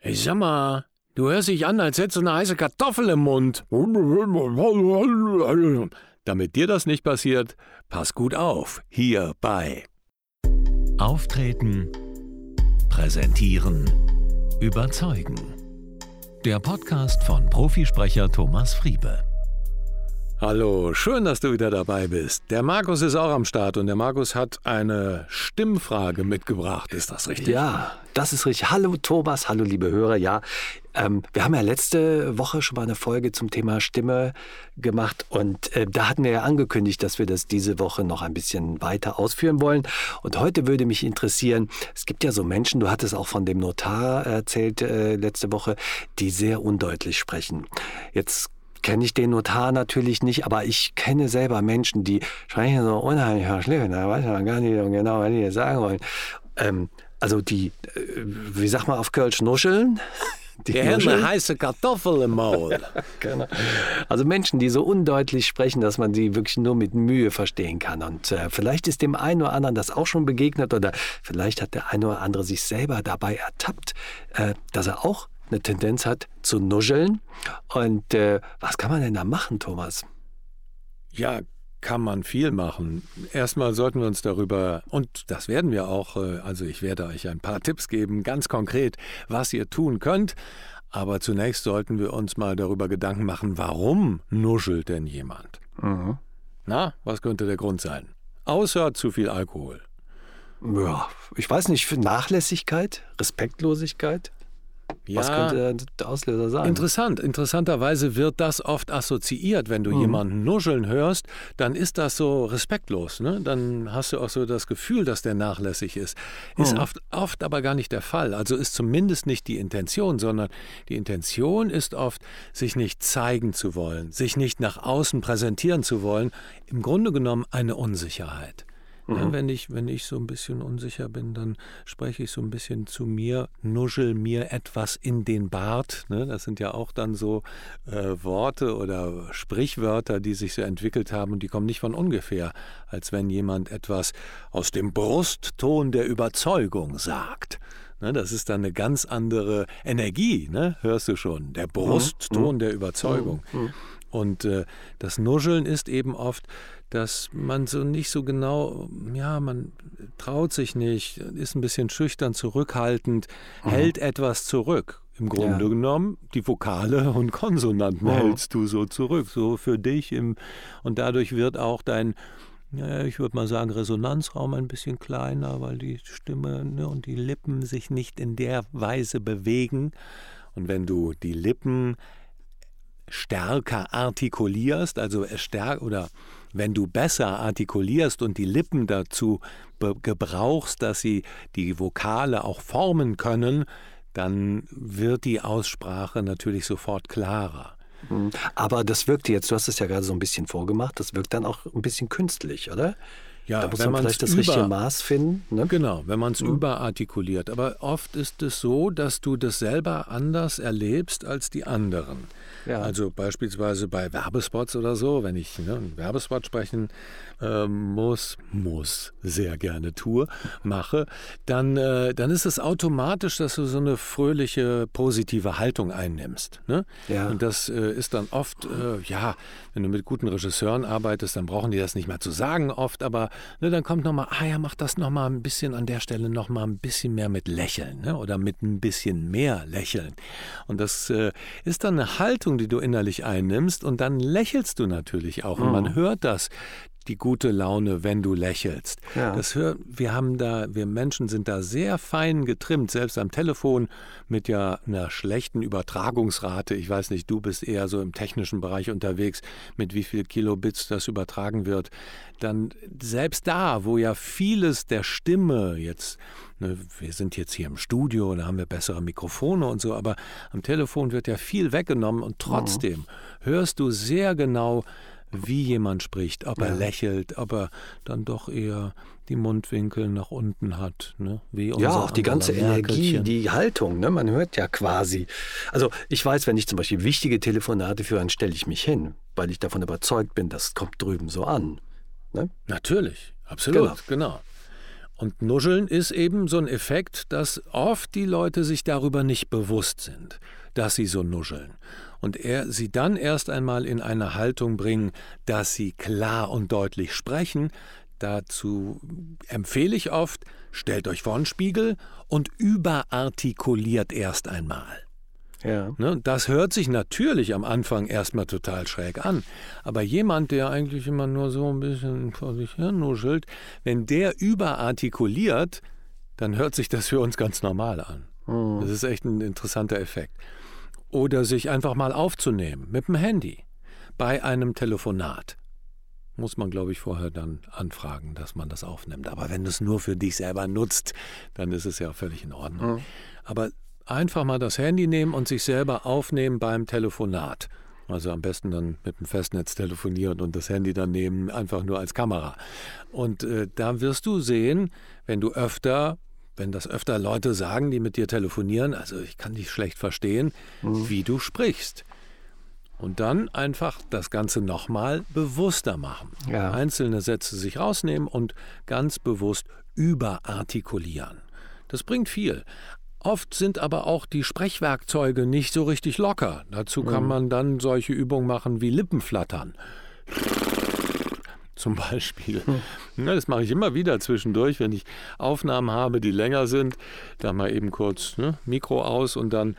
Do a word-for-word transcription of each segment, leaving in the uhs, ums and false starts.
Ich sag mal, du hörst dich an, als hättest du eine heiße Kartoffel im Mund. Damit dir das nicht passiert, pass gut auf, hier bei Auftreten, Präsentieren, Überzeugen. Der Podcast von Profisprecher Thomas Friebe. Hallo, schön, dass du wieder dabei bist. Der Markus ist auch am Start und der Markus hat eine Stimmfrage mitgebracht. Ist das richtig? Ja, das ist richtig. Hallo Thomas, hallo liebe Hörer. Ja, ähm, wir haben ja letzte Woche schon mal eine Folge zum Thema Stimme gemacht und äh, da hatten wir ja angekündigt, dass wir das diese Woche noch ein bisschen weiter ausführen wollen. Und heute würde mich interessieren, es gibt ja so Menschen, du hattest auch von dem Notar erzählt äh, letzte Woche, die sehr undeutlich sprechen. Jetzt kenne ich den Notar natürlich nicht, aber ich kenne selber Menschen, die sprechen so unheimlich verschliffen, da weiß man gar nicht so genau, was die jetzt sagen wollen. Ähm, also die, äh, wie sagt man auf Kölsch, nuscheln? Die, die haben eine heiße Kartoffel im Maul. Ja, genau. Also Menschen, die so undeutlich sprechen, dass man sie wirklich nur mit Mühe verstehen kann. Und äh, vielleicht ist dem einen oder anderen das auch schon begegnet oder vielleicht hat der eine oder andere sich selber dabei ertappt, äh, dass er auch eine Tendenz hat zu nuscheln. Und äh, was kann man denn da machen, Thomas? Ja, kann man viel machen. Erstmal sollten wir uns darüber, und das werden wir auch, also ich werde euch ein paar Tipps geben, ganz konkret, was ihr tun könnt. Aber zunächst sollten wir uns mal darüber Gedanken machen, warum nuschelt denn jemand? Mhm. Na, was könnte der Grund sein? Außer zu viel Alkohol. Ja, ich weiß nicht, für Nachlässigkeit, Respektlosigkeit? Ja, was könnte der Auslöser sein? Interessant. Interessanterweise wird das oft assoziiert. Wenn du mhm. jemanden nuscheln hörst, dann ist das so respektlos. Ne? Dann hast du auch so das Gefühl, dass der nachlässig ist. Ist mhm. oft, oft aber gar nicht der Fall. Also ist zumindest nicht die Intention, sondern die Intention ist oft, sich nicht zeigen zu wollen, sich nicht nach außen präsentieren zu wollen. Im Grunde genommen eine Unsicherheit. Mhm. Ja, wenn ich, wenn ich so ein bisschen unsicher bin, dann spreche ich so ein bisschen zu mir, nuschel mir etwas in den Bart. Ne? Das sind ja auch dann so äh, Worte oder Sprichwörter, die sich so entwickelt haben und die kommen nicht von ungefähr, als wenn jemand etwas aus dem Brustton der Überzeugung sagt. Ne? Das ist dann eine ganz andere Energie, ne? Hörst du schon, der Brustton mhm. der Überzeugung. Mhm. Und äh, das Nuscheln ist eben oft, dass man so nicht so genau, ja, man traut sich nicht, ist ein bisschen schüchtern, zurückhaltend, mhm. hält etwas zurück. Im Grunde ja. genommen, die Vokale und Konsonanten mhm. hältst du so zurück, so für dich. Im, und dadurch wird auch dein, ja, ich würde mal sagen, Resonanzraum ein bisschen kleiner, weil die Stimme ne, und die Lippen sich nicht in der Weise bewegen. Und wenn du die Lippen stärker artikulierst, also stärker oder wenn du besser artikulierst und die Lippen dazu be- gebrauchst, dass sie die Vokale auch formen können, dann wird die Aussprache natürlich sofort klarer. Aber das wirkt jetzt, du hast es ja gerade so ein bisschen vorgemacht, das wirkt dann auch ein bisschen künstlich, oder? Ja, da muss wenn man vielleicht das über, richtige Maß finden. Ne? Genau, wenn man es mhm. überartikuliert. Aber oft ist es so, dass du das selber anders erlebst als die anderen. Ja. Also beispielsweise bei Werbespots oder so, wenn ich ne, einen Werbespot sprechen äh, muss, muss, sehr gerne tue, mache, dann, äh, dann ist es automatisch, dass du so eine fröhliche, positive Haltung einnimmst. Ne? Ja. Und das äh, ist dann oft, äh, ja, wenn du mit guten Regisseuren arbeitest, dann brauchen die das nicht mehr zu sagen oft, aber ne, dann kommt nochmal, ah ja, mach das nochmal ein bisschen an der Stelle nochmal ein bisschen mehr mit Lächeln ne? oder mit ein bisschen mehr Lächeln. Und das äh, ist dann eine Haltung, die du innerlich einnimmst und dann lächelst du natürlich auch. Mhm. Und man hört das, die gute Laune, wenn du lächelst. Ja. Das hör, wir haben da, wir Menschen sind da sehr fein getrimmt, selbst am Telefon mit ja einer schlechten Übertragungsrate. Ich weiß nicht, du bist eher so im technischen Bereich unterwegs, mit wie viel Kilobits das übertragen wird. Dann selbst da, wo ja vieles der Stimme jetzt, ne, wir sind jetzt hier im Studio, da haben wir bessere Mikrofone und so, aber am Telefon wird ja viel weggenommen und trotzdem mhm. hörst du sehr genau, wie jemand spricht, ob er ja. lächelt, ob er dann doch eher die Mundwinkel nach unten hat. Ne? Wie ja, auch die ganze Energie, die Haltung, ne? Man hört ja quasi. Also ich weiß, wenn ich zum Beispiel wichtige Telefonate führe, dann stelle ich mich hin, weil ich davon überzeugt bin, das kommt drüben so an. Ne? Natürlich, absolut, genau. genau. Und Nuscheln ist eben so ein Effekt, dass oft die Leute sich darüber nicht bewusst sind, dass sie so nuscheln. Und er sie dann erst einmal in eine Haltung bringen, dass sie klar und deutlich sprechen. Dazu empfehle ich oft, stellt euch vor einen Spiegel und überartikuliert erst einmal. Ja. Ne, das hört sich natürlich am Anfang erstmal total schräg an. Aber jemand, der eigentlich immer nur so ein bisschen vor sich hin nuschelt, wenn der überartikuliert, dann hört sich das für uns ganz normal an. Mhm. Das ist echt ein interessanter Effekt. Oder sich einfach mal aufzunehmen mit dem Handy bei einem Telefonat. Muss man, glaube ich, vorher dann anfragen, dass man das aufnimmt. Aber wenn du es nur für dich selber nutzt, dann ist es ja völlig in Ordnung. Mhm. Aber einfach mal das Handy nehmen und sich selber aufnehmen beim Telefonat. Also am besten dann mit dem Festnetz telefonieren und das Handy dann nehmen, einfach nur als Kamera. Und äh, da wirst du sehen, wenn du öfter, wenn das öfter Leute sagen, die mit dir telefonieren, also ich kann dich schlecht verstehen, mhm. wie du sprichst. Und dann einfach das Ganze nochmal bewusster machen. Ja. Einzelne Sätze sich rausnehmen und ganz bewusst überartikulieren. Das bringt viel. Oft sind aber auch die Sprechwerkzeuge nicht so richtig locker. Dazu kann man dann solche Übungen machen wie Lippenflattern. Zum Beispiel. Ja, das mache ich immer wieder zwischendurch, wenn ich Aufnahmen habe, die länger sind. Da mal eben kurz ne, Mikro aus und dann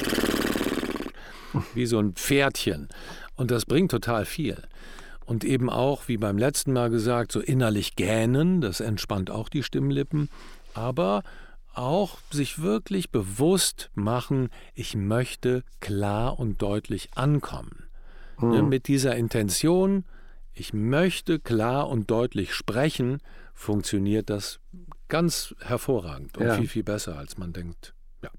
wie so ein Pferdchen. Und das bringt total viel. Und eben auch, wie beim letzten Mal gesagt, so innerlich gähnen. Das entspannt auch die Stimmlippen. Aber auch sich wirklich bewusst machen, ich möchte klar und deutlich ankommen. Mhm. Ne, mit dieser Intention, ich möchte klar und deutlich sprechen, funktioniert das ganz hervorragend und ja. viel, viel besser, als man denkt. Ja.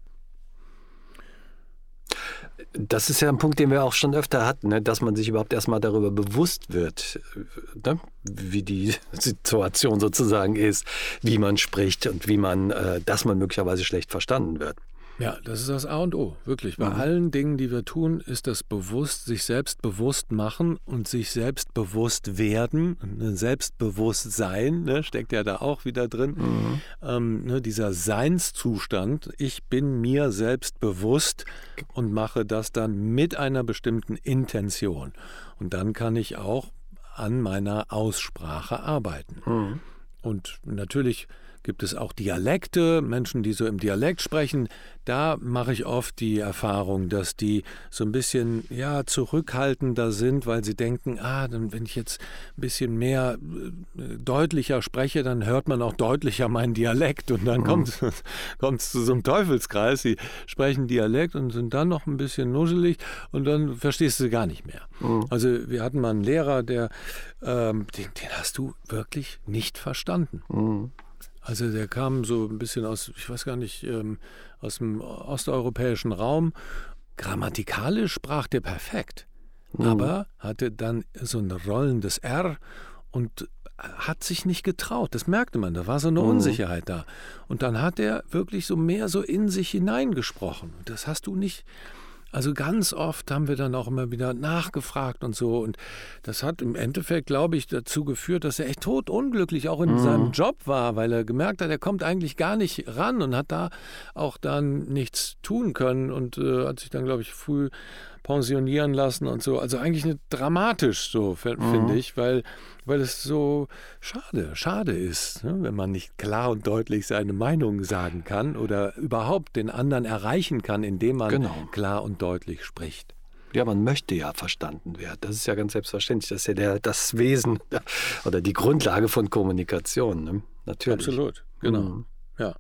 Das ist ja ein Punkt, den wir auch schon öfter hatten, ne? Dass man sich überhaupt erstmal darüber bewusst wird, ne? Wie die Situation sozusagen ist, wie man spricht und wie man, äh, dass man möglicherweise schlecht verstanden wird. Ja, das ist das A und O, wirklich. Bei mhm. allen Dingen, die wir tun, ist das bewusst, sich selbst bewusst machen und sich selbst bewusst werden. Selbstbewusstsein, ne, steckt ja da auch wieder drin. Mhm. Ähm, ne, dieser Seinszustand, ich bin mir selbst bewusst und mache das dann mit einer bestimmten Intention. Und dann kann ich auch an meiner Aussprache arbeiten. Mhm. Und natürlich gibt es auch Dialekte, Menschen, die so im Dialekt sprechen. Da mache ich oft die Erfahrung, dass die so ein bisschen ja, zurückhaltender sind, weil sie denken, ah, dann, wenn ich jetzt ein bisschen mehr äh, deutlicher spreche, dann hört man auch deutlicher meinen Dialekt. Und dann mhm. kommt es zu so einem Teufelskreis. Sie sprechen Dialekt und sind dann noch ein bisschen nuschelig und dann verstehst du gar nicht mehr. Mhm. Also wir hatten mal einen Lehrer, der, ähm, den, den hast du wirklich nicht verstanden. Mhm. Also der kam so ein bisschen aus, ich weiß gar nicht, ähm, aus dem osteuropäischen Raum. Grammatikalisch sprach der perfekt, mhm. aber hatte dann so ein rollendes R und hat sich nicht getraut. Das merkte man, da war so eine mhm. Unsicherheit da. Und dann hat er wirklich so mehr so in sich hineingesprochen. Das hast du nicht. Also ganz oft haben wir dann auch immer wieder nachgefragt und so. Und das hat im Endeffekt, glaube ich, dazu geführt, dass er echt totunglücklich auch in mhm. seinem Job war, weil er gemerkt hat, er kommt eigentlich gar nicht ran und hat da auch dann nichts tun können und äh, hat sich dann, glaube ich, früh pensionieren lassen und so. Also eigentlich nicht dramatisch so, f- mhm. finde ich, weil, weil es so schade, schade ist, ne? Wenn man nicht klar und deutlich seine Meinung sagen kann oder überhaupt den anderen erreichen kann, indem man genau. klar und deutlich spricht. Ja, man möchte ja verstanden werden. Das ist ja ganz selbstverständlich. Das ist ja der, das Wesen oder die Grundlage von Kommunikation. Ne? Natürlich. Absolut, genau. Mhm. Ja.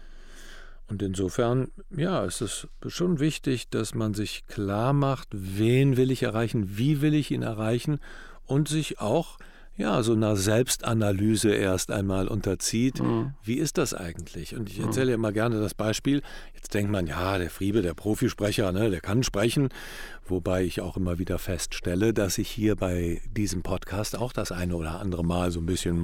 Und insofern, ja, ist es schon wichtig, dass man sich klar macht, wen will ich erreichen, wie will ich ihn erreichen und sich auch ja, so einer Selbstanalyse erst einmal unterzieht. Mhm. Wie ist das eigentlich? Und ich erzähle ja immer gerne das Beispiel. Jetzt denkt man, ja, der Friebe, der Profisprecher, ne, der kann sprechen. Wobei ich auch immer wieder feststelle, dass ich hier bei diesem Podcast auch das eine oder andere Mal so ein bisschen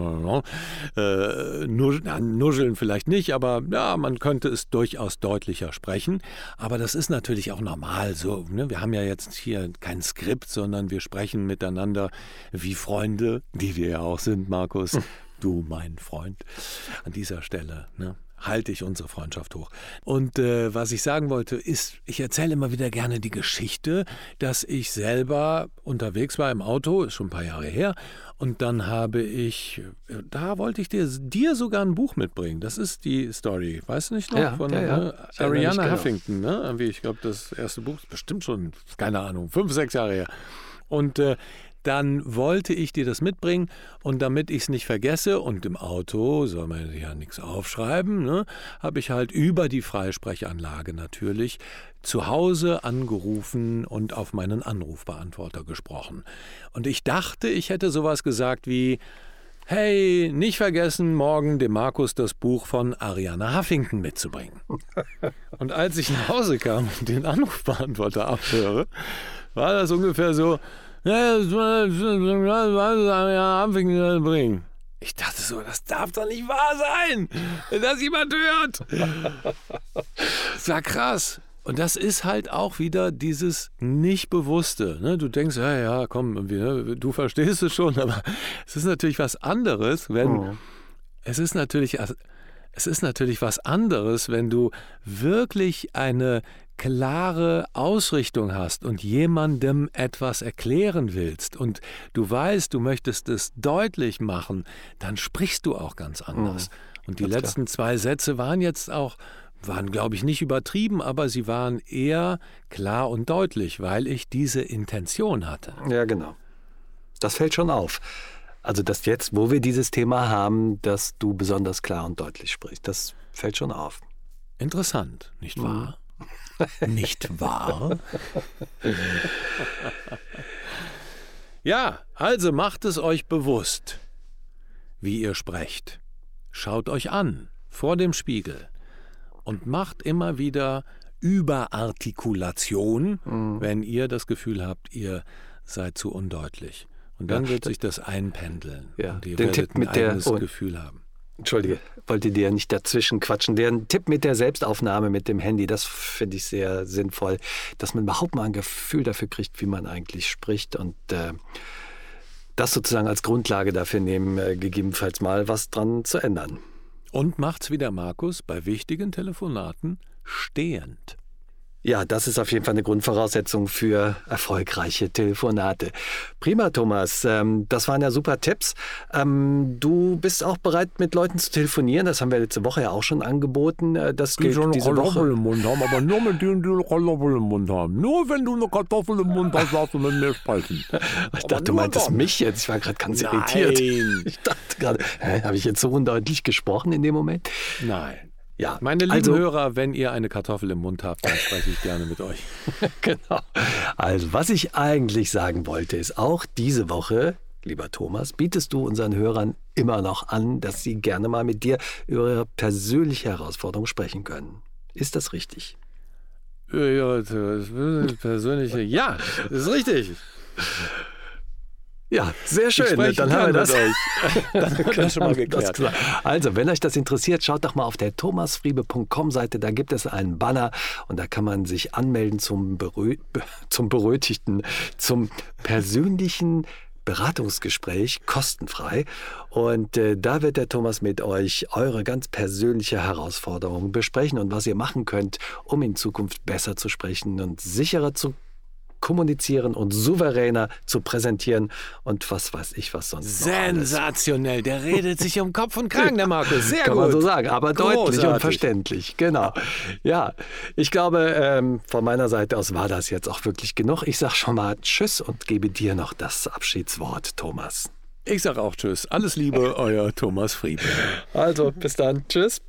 äh, nuscheln vielleicht nicht, aber ja, man könnte es durchaus deutlicher sprechen. Aber das ist natürlich auch normal so. Ne? Wir haben ja jetzt hier kein Skript, sondern wir sprechen miteinander wie Freunde, die wir ja auch sind, Markus. du mein Freund, an dieser Stelle, ne? Halte ich unsere Freundschaft hoch. Und äh, was ich sagen wollte, ist, ich erzähle immer wieder gerne die Geschichte, dass ich selber unterwegs war im Auto, ist schon ein paar Jahre her, und dann habe ich, da wollte ich dir, dir sogar ein Buch mitbringen. Das ist die Story, weißt du nicht noch? Ja, von ja, ja. Ne? Arianna genau. Huffington, ne? Ich glaube, das erste Buch ist bestimmt schon, keine Ahnung, fünf, sechs Jahre her. Und äh, dann wollte ich dir das mitbringen, und damit ich es nicht vergesse, und im Auto soll man ja nichts aufschreiben, ne, habe ich halt über die Freisprechanlage natürlich zu Hause angerufen und auf meinen Anrufbeantworter gesprochen. Und ich dachte, ich hätte sowas gesagt wie: Hey, nicht vergessen, morgen dem Markus das Buch von Arianna Huffington mitzubringen. Und als ich nach Hause kam und den Anrufbeantworter abhöre, war das ungefähr so: bringen. Ich dachte so, das darf doch nicht wahr sein, wenn das jemand hört. Das war krass. Und das ist halt auch wieder dieses Nicht-Bewusste. Ne? Du denkst, ja, ja, komm, ne? Du verstehst es schon, aber es ist natürlich was anderes, wenn oh. es ist natürlich, es ist natürlich was anderes, wenn du wirklich eine klare Ausrichtung hast und jemandem etwas erklären willst und du weißt, du möchtest es deutlich machen, dann sprichst du auch ganz anders. Mhm. Und die ganz letzten klar. zwei Sätze waren jetzt auch, waren glaube ich nicht übertrieben, aber sie waren eher klar und deutlich, weil ich diese Intention hatte. Ja, genau. Das fällt schon auf. Also, dass jetzt, wo wir dieses Thema haben, dass du besonders klar und deutlich sprichst, das fällt schon auf. Interessant, nicht wahr? Mhm. Nicht wahr? Ja, also macht es euch bewusst, wie ihr sprecht. Schaut euch an, vor dem Spiegel, und macht immer wieder Überartikulation, mhm. wenn ihr das Gefühl habt, ihr seid zu undeutlich. Und dann ja, wird sich das einpendeln ja, und ihr den werdet Tipp mit ein eigenes der, oh, Gefühl haben. Entschuldige, wollte dir nicht dazwischen quatschen. Der Tipp mit der Selbstaufnahme mit dem Handy, das finde ich sehr sinnvoll, dass man überhaupt mal ein Gefühl dafür kriegt, wie man eigentlich spricht, und äh, das sozusagen als Grundlage dafür nehmen, äh, gegebenenfalls mal was dran zu ändern. Und macht's wie der Markus bei wichtigen Telefonaten stehend. Ja, das ist auf jeden Fall eine Grundvoraussetzung für erfolgreiche Telefonate. Prima, Thomas. Ähm, das waren ja super Tipps. Ähm, du bist auch bereit, mit Leuten zu telefonieren. Das haben wir letzte Woche ja auch schon angeboten. Das die gilt schon eine diese Kartoffel Woche. im Mund haben, aber nur mit denen, die eine Kartoffel im Mund haben. Nur wenn du eine Kartoffel im Mund hast, darfst du mit mir sprechen. Ich dachte, du meintest mich jetzt. Ich war gerade ganz Nein. irritiert. Ich dachte gerade, habe ich jetzt so undeutlich gesprochen in dem Moment? Nein. Ja, meine lieben also, Hörer, wenn ihr eine Kartoffel im Mund habt, dann spreche ich gerne mit euch. Genau. Also, was ich eigentlich sagen wollte, ist, auch diese Woche, lieber Thomas, bietest du unseren Hörern immer noch an, dass sie gerne mal mit dir über ihre persönliche Herausforderung sprechen können. Ist das richtig? Ja, persönliche, ja, das ist richtig. Ja, sehr schön. Dann haben wir das, euch. Dann haben wir das schon mal geklärt. Also, wenn euch das interessiert, schaut doch mal auf der thomas friebe punkt com Seite. Da gibt es einen Banner und da kann man sich anmelden zum, Berö- zum berötigten, zum persönlichen Beratungsgespräch, kostenfrei. Und äh, da wird der Thomas mit euch eure ganz persönliche Herausforderung besprechen und was ihr machen könnt, um in Zukunft besser zu sprechen und sicherer zu kommunizieren und souveräner zu präsentieren und was weiß ich, was sonst noch alles. Sensationell, der redet sich um Kopf und Kragen, der Markus. Sehr Kann gut. man so sagen, aber Großartig. Deutlich und verständlich. Genau. Ja, ich glaube, ähm, von meiner Seite aus war das jetzt auch wirklich genug. Ich sage schon mal Tschüss und gebe dir noch das Abschiedswort, Thomas. Ich sage auch Tschüss. Alles Liebe, euer Thomas Friebe. Also, bis dann. Tschüss.